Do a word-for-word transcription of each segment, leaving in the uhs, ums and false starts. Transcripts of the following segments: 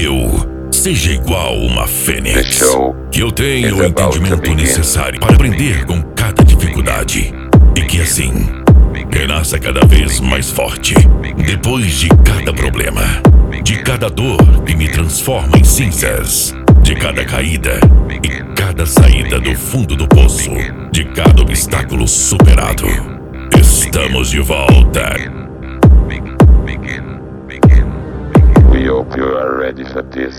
eu seja igual uma fênix, que eu tenha is o about to entendimento begin. necessário para aprender com cada dificuldade, e que assim renasça cada vez mais forte depois de cada problema, de cada dor que me transforma em cinzas, de cada caída e cada saída do fundo do poço, de cada obstáculo superado. Estamos de volta. We hope you are ready for this.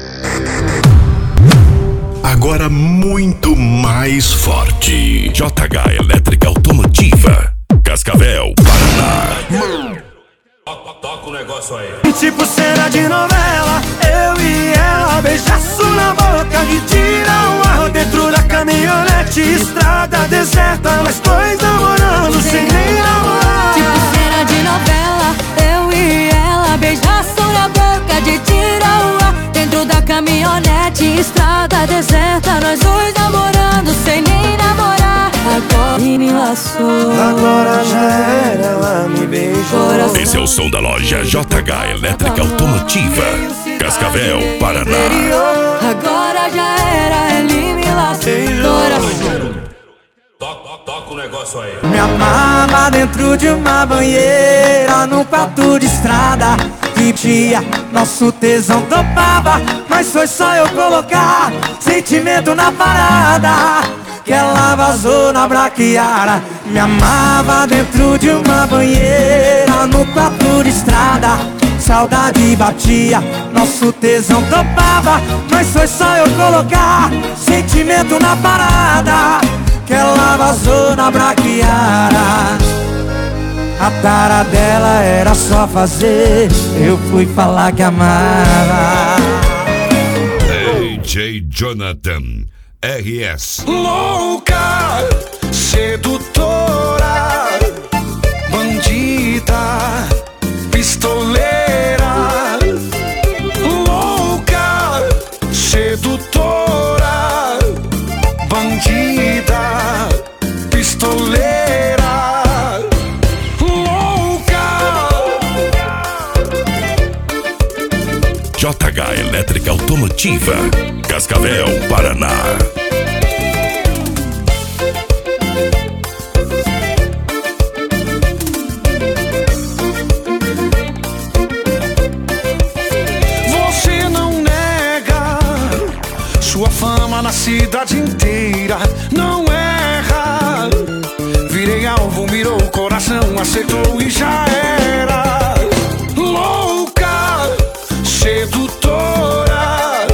Agora muito mais forte. J H Elétrica Automotiva, Cascavel, Paraná. Toca o negócio aí. Tipo cena de novela, eu e ela, beijaço na boca, me tira o ar dentro da caminhonete, estrada deserta, nós dois namorando sem nem namorar. Tipo cena de novela, eu e ela, beijaço na boca, de tira o ar dentro da caminhonete, estrada deserta, nós dois namorando sem nem namorar. Agora me laçou, Agora já era, ela me beijou. Esse é o som da loja J H Elétrica Automotiva, Cascavel, Paraná. agora já era, ele me laçou. Toca, toca o negócio aí. Me amava dentro de uma banheira, num quarto de estrada. Que dia nosso tesão topava, mas foi só eu colocar sentimento na parada que ela vazou na braquiara. Me amava dentro de uma banheira, no quarto de estrada. Saudade batia, nosso tesão topava, mas foi só eu colocar sentimento na parada que ela vazou na braquiara. A tara dela era só fazer, eu fui falar que amava. D J Jonathan R S. Louca, sedutora, bandida, pistoleira. Louca, sedutora, bandida, pistoleira. J H Elétrica Automotiva, Cascavel, Paraná. Você não nega sua fama na cidade inteira, não erra. Virei alvo, mirou o coração, aceitou e já era. Louca, sedutora,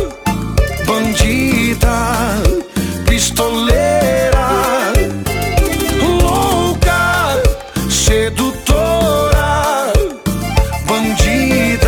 bandida, pistoleira. Louca, sedutora, bandida.